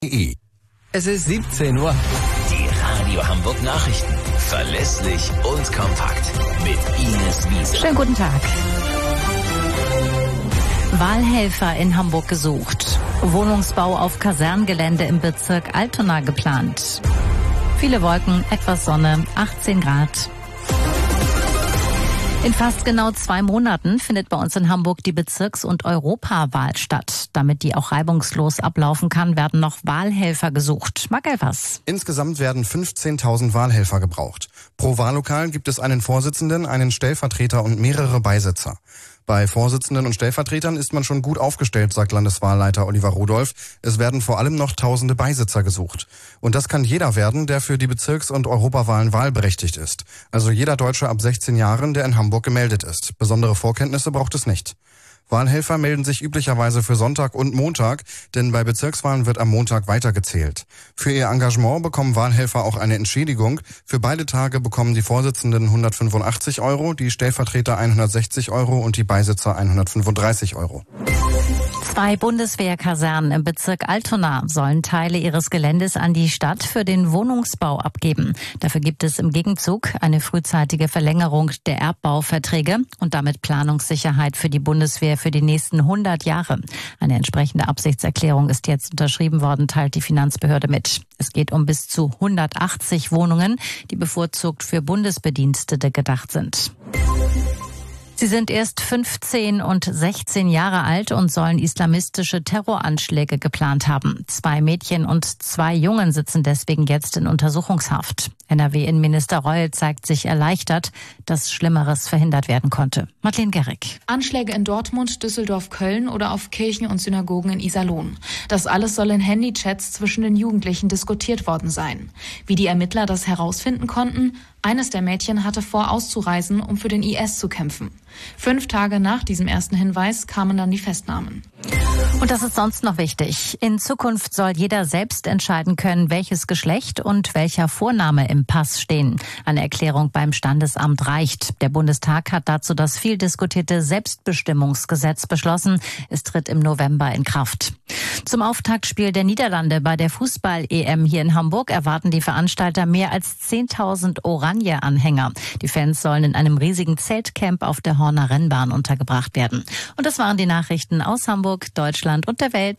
Es ist 17 Uhr. Die Radio Hamburg Nachrichten. Verlässlich und kompakt. Mit Ines Wiese. Schönen guten Tag. Wahlhelfer in Hamburg gesucht. Wohnungsbau auf Kaserngelände im Bezirk Altona geplant. Viele Wolken, etwas Sonne, 18 Grad. In fast genau 2 Monaten findet bei uns in Hamburg die Bezirks- und Europawahl statt. Damit die auch reibungslos ablaufen kann, werden noch Wahlhelfer gesucht. Marc Elfers. Insgesamt werden 15.000 Wahlhelfer gebraucht. Pro Wahllokal gibt es einen Vorsitzenden, einen Stellvertreter und mehrere Beisitzer. Bei Vorsitzenden und Stellvertretern ist man schon gut aufgestellt, sagt Landeswahlleiter Oliver Rudolph. Es werden vor allem noch tausende Beisitzer gesucht. Und das kann jeder werden, der für die Bezirks- und Europawahlen wahlberechtigt ist. Also jeder Deutsche ab 16 Jahren, der in Hamburg gemeldet ist. Besondere Vorkenntnisse braucht es nicht. Wahlhelfer melden sich üblicherweise für Sonntag und Montag, denn bei Bezirkswahlen wird am Montag weitergezählt. Für ihr Engagement bekommen Wahlhelfer auch eine Entschädigung. Für beide Tage bekommen die Vorsitzenden 185 €, die Stellvertreter 160 € und die Beisitzer 135 €. 2 Bundeswehrkasernen im Bezirk Altona sollen Teile ihres Geländes an die Stadt für den Wohnungsbau abgeben. Dafür gibt es im Gegenzug eine frühzeitige Verlängerung der Erbbauverträge und damit Planungssicherheit für die Bundeswehr für die nächsten 100 Jahre. Eine entsprechende Absichtserklärung ist jetzt unterschrieben worden, teilt die Finanzbehörde mit. Es geht um bis zu 180 Wohnungen, die bevorzugt für Bundesbedienstete gedacht sind. Sie sind erst 15 und 16 Jahre alt und sollen islamistische Terroranschläge geplant haben. 2 Mädchen und 2 Jungen sitzen deswegen jetzt in Untersuchungshaft. NRW-Innenminister Reul zeigt sich erleichtert, dass Schlimmeres verhindert werden konnte. Madeleine Gerrig. Anschläge in Dortmund, Düsseldorf, Köln oder auf Kirchen und Synagogen in Iserlohn. Das alles soll in Handychats zwischen den Jugendlichen diskutiert worden sein. Wie die Ermittler das herausfinden konnten? Eines der Mädchen hatte vor, auszureisen, um für den IS zu kämpfen. 5 Tage nach diesem ersten Hinweis kamen dann die Festnahmen. Und das ist sonst noch wichtig. In Zukunft soll jeder selbst entscheiden können, welches Geschlecht und welcher Vorname im Pass stehen. Eine Erklärung beim Standesamt reicht. Der Bundestag hat dazu das viel diskutierte Selbstbestimmungsgesetz beschlossen. Es tritt im November in Kraft. Zum Auftaktspiel der Niederlande bei der Fußball-EM hier in Hamburg erwarten die Veranstalter mehr als 10.000 Oranje-Anhänger. Die Fans sollen in einem riesigen Zeltcamp auf der Horner Rennbahn untergebracht werden. Und das waren die Nachrichten aus Hamburg, Deutschland und der Welt.